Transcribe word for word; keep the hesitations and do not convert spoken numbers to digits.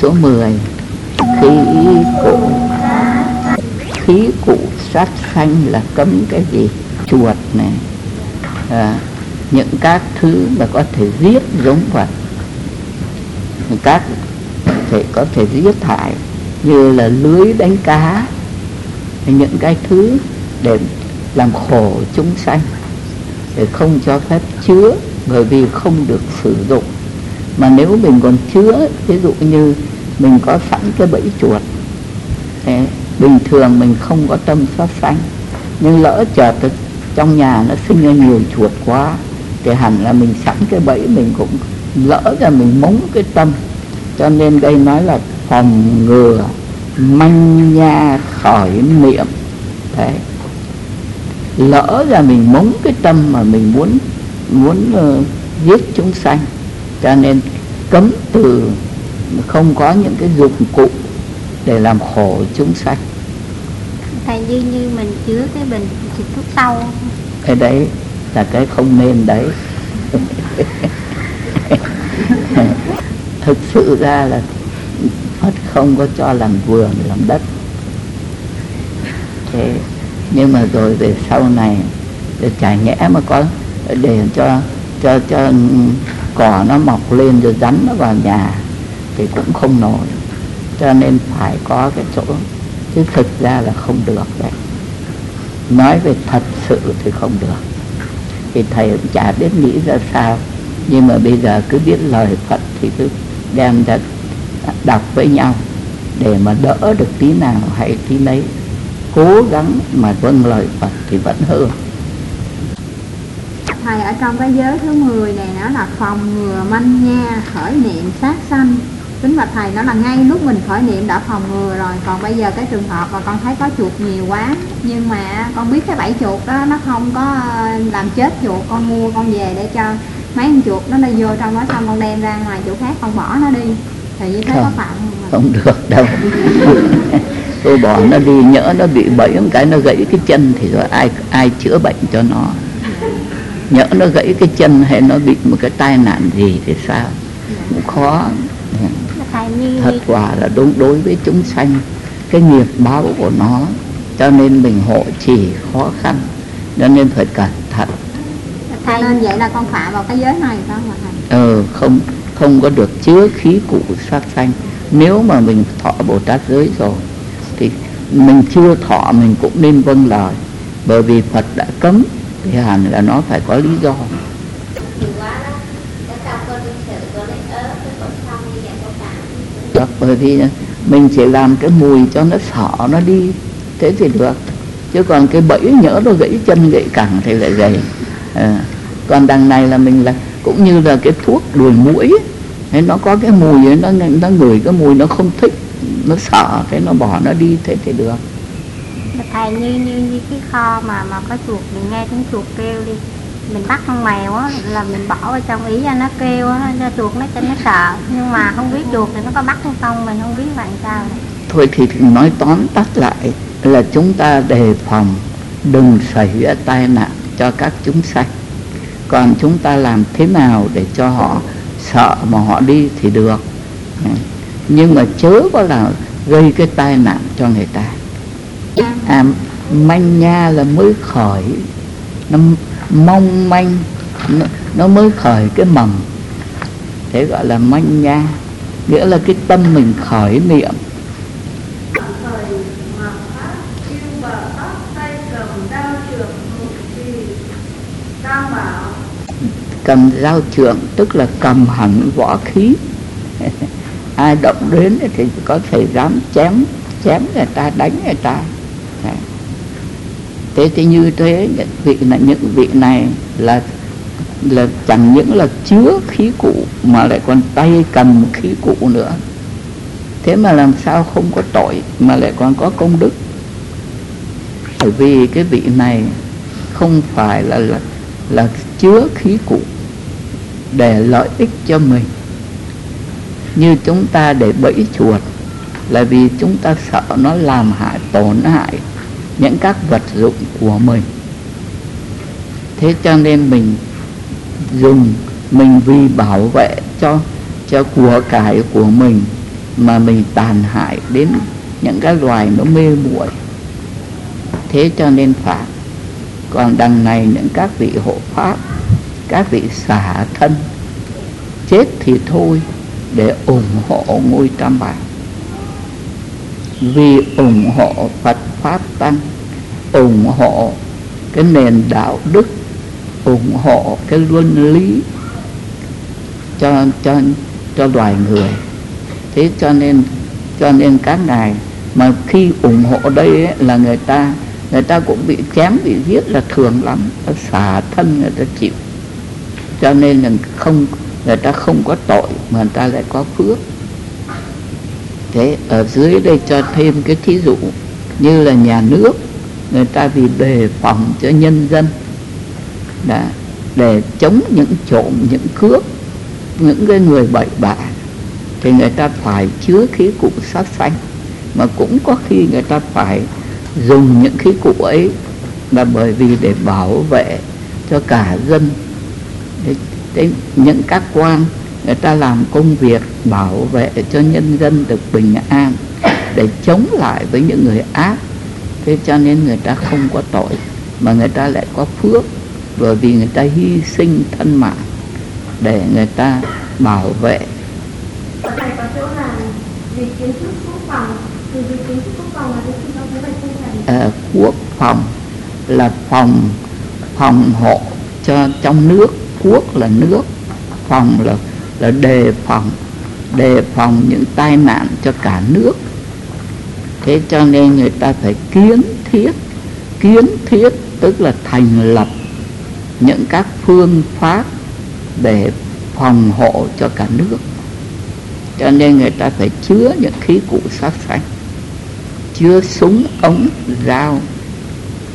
số mười. Khí cụ. Khí cụ sát sanh là cấm cái gì? Chuột này, à, những các thứ mà có thể giết giống vật, các thể có thể giết hại, như là lưới đánh cá, những cái thứ để làm khổ chúng sanh, để không cho phép chứa, bởi vì không được sử dụng. Mà nếu mình còn chứa, ví dụ như mình có sẵn cái bẫy chuột, thế, bình thường mình không có tâm sát sanh, nhưng lỡ chợt trong nhà nó sinh ra nhiều chuột quá, thì hẳn là mình sẵn cái bẫy, mình cũng lỡ ra mình mống cái tâm. Cho nên đây nói là phòng ngừa manh nha khỏi niệm. Đấy, lỡ ra mình mống cái tâm mà mình muốn muốn uh, giết chúng sanh, cho nên cấm từ, không có những cái dụng cụ để làm khổ chúng sanh. Thầy, như như mình chứa cái bình xịt thuốc sâu, cái đấy là cái không nên đấy. Thực sự ra là Phật không có cho làm vườn làm đất. Thế nhưng mà rồi về sau này, để chả nhẽ mà có để cho cho cho cỏ nó mọc lên rồi rắn nó vào nhà thì cũng không nổi. Cho nên phải có cái chỗ, chứ thực ra là không được đấy. Nói về thật sự thì không được. Thì thầy cũng chả biết nghĩ ra sao, nhưng mà bây giờ cứ biết lời Phật thì cứ đem ra đọc với nhau, để mà đỡ được tí nào hay tí nấy, cố gắng mà vâng lời Phật thì vẫn hơn. Thầy, ở trong cái giới thứ mười này nó là phòng ngừa manh nha khởi niệm sát sanh. Kính bạch thầy, nó là ngay lúc mình khởi niệm đã phòng ngừa rồi. Còn bây giờ cái trường hợp mà con thấy có chuột nhiều quá, nhưng mà con biết cái bẫy chuột đó nó không có làm chết chuột, con mua con về để cho mấy con chuột nó đi vô trong đó, xong con đem ra ngoài chỗ khác con bỏ nó đi, thì như thế không, có phạm không? Không được đâu. Tôi bỏ nó đi, nhỡ nó bị bẫy một cái nó gãy cái chân thì rồi ai ai chữa bệnh cho nó. Nhỡ nó gãy cái chân hay nó bị một cái tai nạn gì thì sao, cũng khó. Thật quả là đúng đối với chúng sanh, cái nghiệp báo của nó, cho nên mình hộ trì khó khăn, cho nên phải cẩn thận. Thầy, nên vậy là con phạm vào cái giới này đó mà thầy. Ờ, không không có được chứa khí cụ sát sanh. Nếu mà mình thọ Bồ Tát giới rồi thì mình chưa thọ mình cũng nên vâng lời, bởi vì Phật đã cấm thì hẳn là nó phải có lý do. Được, bởi vì mình chỉ làm cái mùi cho nó sợ nó đi, thế thì được. Chứ còn cái bẫy nhỡ nó gãy chân gãy cẳng thì lại gầy. À, còn đằng này là mình là cũng như là cái thuốc đuổi muỗi ấy. Thế nó có cái mùi ấy, nó nó ngửi cái mùi nó không thích, nó sợ, thế nó bỏ nó đi, thế thì được. Thầy, như như như cái kho mà mà có chuột, mình nghe tiếng chuột kêu đi, mình bắt con mèo á, là mình bỏ vào trong ý cho nó kêu á, cho chuột nó cho nó sợ, nhưng mà không biết chuột thì nó có bắt hay không, mình không biết làm sao. Thôi thì nói tóm tắt lại là chúng ta đề phòng đừng xảy ra tai nạn cho các chúng sanh. Còn chúng ta làm thế nào để cho họ sợ mà họ đi thì được, nhưng mà chớ có là gây cái tai nạn cho người ta. À, manh nha là mới khởi, nó mong manh, nó, nó mới khởi cái mầm, thế gọi là manh nha, nghĩa là cái tâm mình khởi niệm. Cầm dao trượng tức là cầm hẳn võ khí. Ai động đến thì có thể dám chém chém người ta, đánh người ta. Thế thì như thế vị là những vị này là là chẳng những là chứa khí cụ mà lại còn tay cầm khí cụ nữa. Thế mà làm sao không có tội mà lại còn có công đức? Bởi vì cái vị này không phải là là, là chứa khí cụ để lợi ích cho mình. Như chúng ta để bẫy chuột là vì chúng ta sợ nó làm hại, tổn hại những các vật dụng của mình. Thế cho nên mình dùng, mình vì bảo vệ cho cho của cải của mình mà mình tàn hại đến những cái loài nó mê muội. Thế cho nên phạt. Còn đằng này những các vị hộ pháp, các vị xả thân, chết thì thôi, để ủng hộ ngôi Tam Bảo, vì ủng hộ Phật Pháp Tăng, ủng hộ cái nền đạo đức, ủng hộ cái luân lý cho cho cho loài người. Thế cho nên cho nên các ngài mà khi ủng hộ đây ấy, là người ta người ta cũng bị chém bị giết là thường lắm, xả thân người ta chịu. Cho nên là không người ta không có tội mà người ta lại có phước. Thế ở dưới đây cho thêm cái thí dụ như là nhà nước, người ta vì đề phòng cho nhân dân, đã, để chống những trộm, những cướp, những cái người bậy bạ, thì người ta phải chứa khí cụ sát sanh. Mà cũng có khi người ta phải dùng những khí cụ ấy là bởi vì để bảo vệ cho cả dân. Thế, thế những các quan người ta làm công việc bảo vệ cho nhân dân được bình an, để chống lại với những người ác. Thế cho nên người ta không có tội mà người ta lại có phước, bởi vì người ta hy sinh thân mạng để người ta bảo vệ. Thầy có chỗ là vì kiến thức quốc phòng, vì kiến thức quốc phòng là cái gì đó, vậy không thầy? À, quốc phòng là phòng phòng hộ cho trong nước. Quốc là nước, phòng là là đề phòng đề phòng những tai nạn cho cả nước. Thế cho nên người ta phải kiến thiết kiến thiết tức là thành lập những các phương pháp để phòng hộ cho cả nước. Cho nên người ta phải chứa những khí cụ sát sanh, chứa súng ống dao